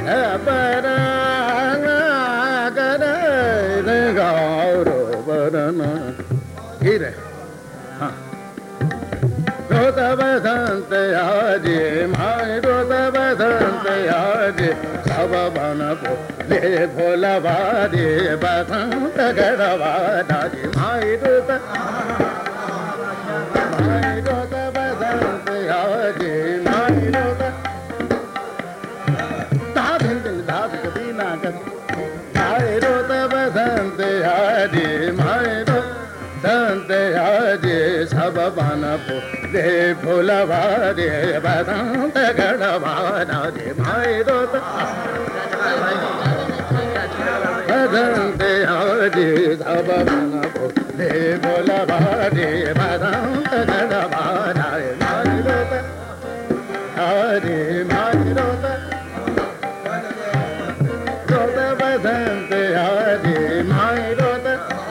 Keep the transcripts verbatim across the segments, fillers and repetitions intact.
गिरे हाँ रोत बसंत आजे माय रोत बसंत आजे सब बन ले भोला बाजे बसंत गड़वा दाजे माय रोत माय रोत बसंत आजे माय रोत दाधिन दाधिक बिना कर माय रोत बसंत आजे माय रोत बसंत आजे सब बन ले भोला रे बसंत गड़वा दाजे माय रोत बसंत आजे सब बन ले भोला रे बसंत गड़वा दाजे माय रोत आजे माय रोत रोत बसंत आजे माय रोत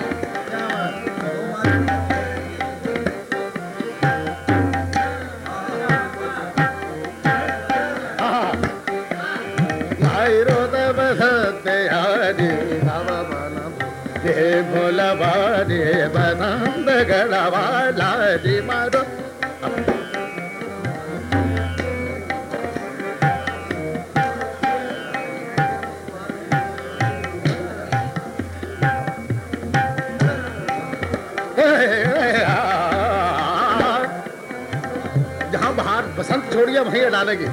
भोला बारे बसंत गड़वा लाजी मारो जहां बाहर बसंत छोड़िया वहीं डालेगी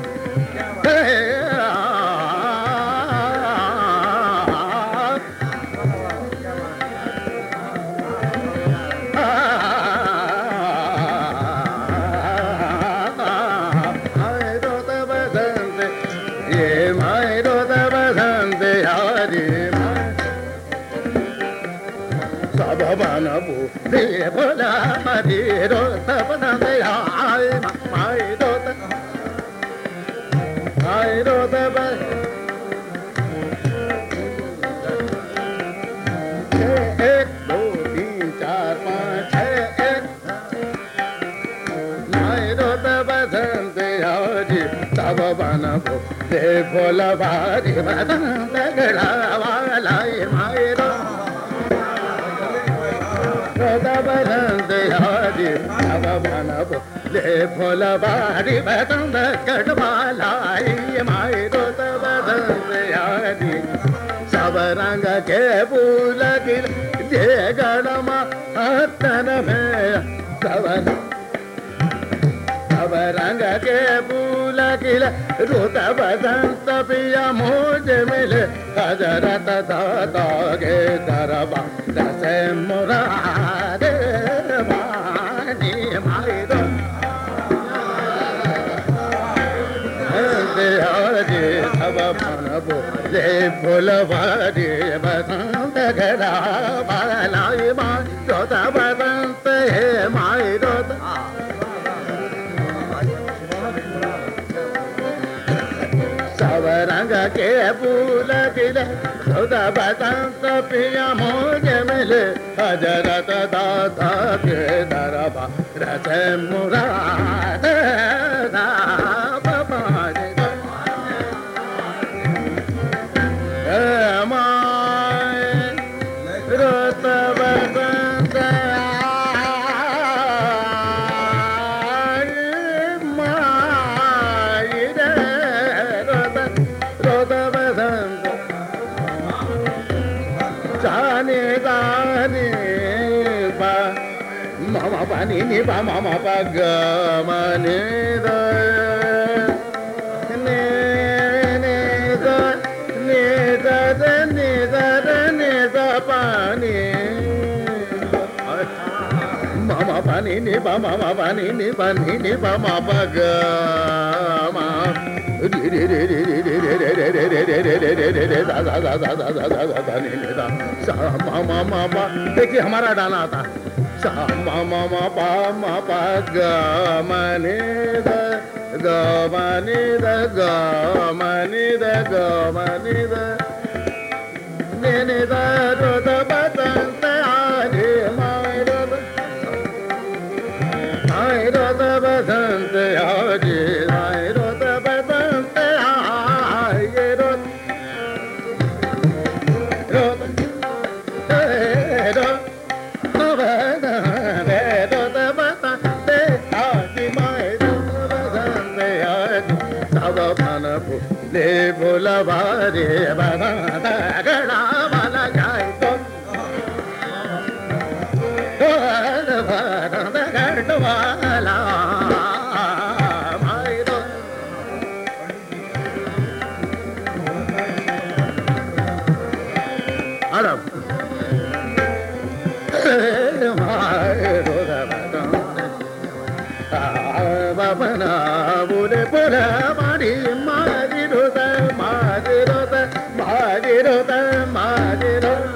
बन ले भोला मरी रोत बसंत आए माय रोत माय रोत एक दो तीन चार पाँच छः एक माय रोत बसंत आजी तब बन ले भोला बारी बसंत गड़वा लाए माय रोत बसंत आजे सब बन ले भोला बारी बसंत गड़वा लाए माय रोत बसंत आजे सब रंग के फूल गिले गड़मा तन में सब सब रंग के फूल गिले रोत बसंत पिया मुझे मिले हजरत दादा गे दरबा दस मुरादे वाणी माय रोत आजे सब बन ले भोला रे बसंत गड़वा लाए माय रोत बसंत है माय रोत सब रंग के फूल गिले रोत बसंत पिया मुझे मिले हजरत दादा के दरबा रस मुराद रोत बसंत जाने गाने बा मामा पानी नि बा मामा पा ग मने द ने ने द ने द ने द ने द पानी मामा पानी नि बा मामा पानी नि पानी नि बा मामा ग मा रे रे रे रे रे रे रे रे रे रे रे रे रे रे रे रे दा दा दा दा दा दा दा दा ने ने दा सा मा मा मा मा देखिए हमारा डाला आता सा मा मा मा पा मा पा ग म ने द ग म ने द ग म ने द ग म ने द ने ने द रोत बसंत आजे माय रोत माय रोत बसंत आजे माय रोत बसंत आए रोत ले बोला बारे बना गड़ा वाला जाए तो गड़ वाला माए तो अरब माए तो बाबना बुरे बुरे मारी मारी रोता मारी रोता मारी रोता मारी रोता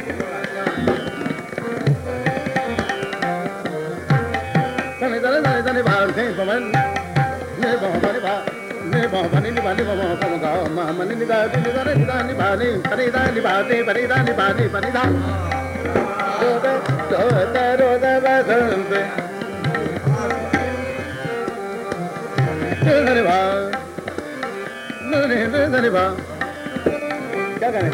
तने तने तने तने बाहर से पवन ने बाबा ने बा ने बाबा ने निभाने बाबा पवन का मामा ने निभाने निभाने निभाने निभाने निभाने निभाने निभाने निभाने रोता रोता रोता बसंत धन्य भाव धन्य भाव क्या करें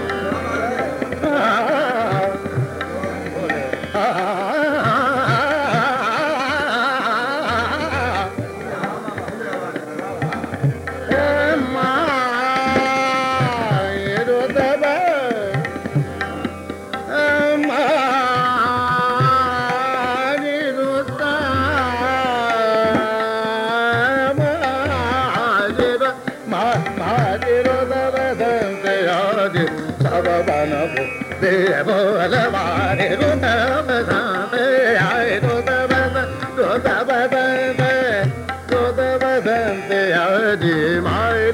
बोल मारे रोता बसंते आए रोता बसंत रोता बसंते रोता बसंते आए माए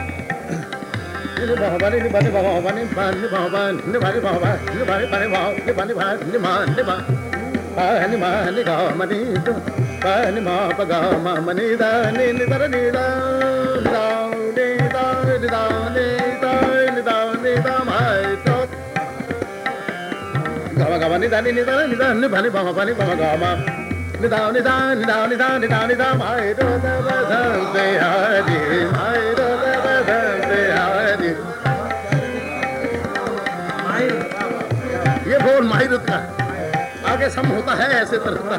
भगवान नि बने भगवान नि बने भगवान नि बने भगवान नि बने बने भगवान नि बने भगवान नि मान नि मान नि मान नि गा मनि तो नि मा पगा मा मनि दा नि नि दर नि दा दा नि दा नि दा नि दा नि दा नि दा माए तो गावा गावा नि दा नि नि दा नि दा नि बने भगवान नि भगवान नि दा नि दा नि दा नि दा नि दा नि दा माए तो बसंते आए माए तो बसंते आए ये बोल माहिरत का आगे सम होता है ऐसे तरह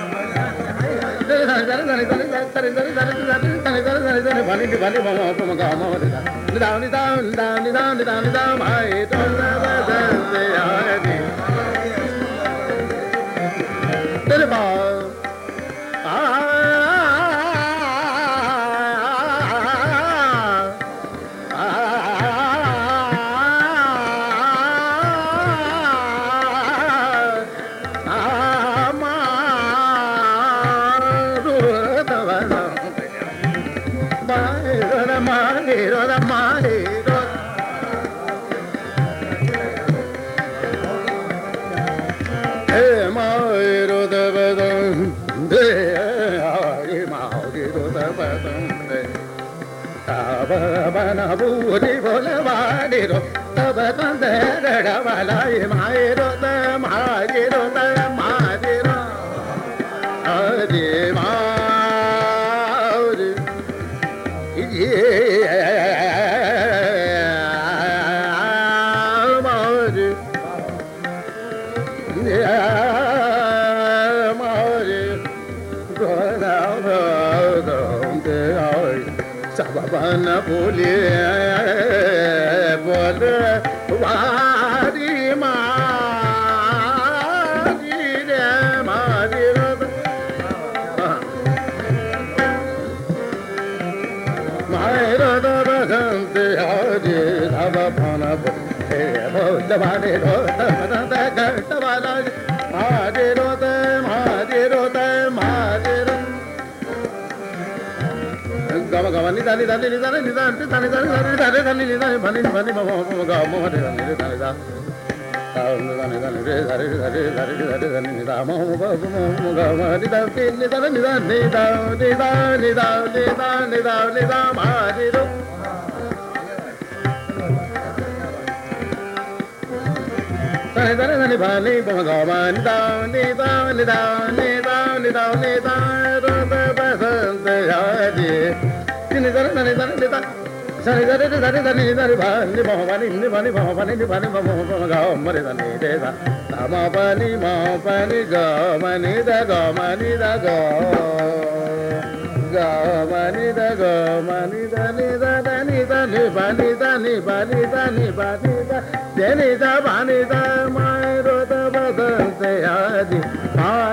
बना बूढ़ी बोले वाली रो तब तंदे गड़ा वाला ये माए रो त मारे रो त मारे रो अरे मारे ये मारे मारे गोरा भगवंते आए सबन बोले बोल वारी मारी रे मारी रो मायरो बसंत हरे धब फन बोले बोल वारे रो तब घट वाला मारे रो त मारे रो त मारे रो गावा गावा नि दानी दानी नि दानी नि दानी दानी दानी दानी दानी नि दानी भनी भनी मम गा मम रे दानी रे दानी दा दानी दानी दानी रे दानी दानी दानी दानी दानी नि दा मम गा मम गा नि दा नि दानी नि दानी दा नि दा नि दा नि दा नि दा नि दा मारी रो दानी दानी दानी भनी मम गा नि दा नि दा नि दा नि दा नि दा नि दा रो बसंत आए नि दानी दानी दानी दा सारे दानी दानी दानी दानी भनी भवानी नि भनी भवानी नि भनी मम गा मरे दानी रे दा मा पानी मा पानी गा मनि दा गा मनि दा गा गा मनि दा गा मनि दा नि दा नि दा ba ni da ni ba ni da ni ba ni da de ni da ba ni da ma ro da ba da se ya di ma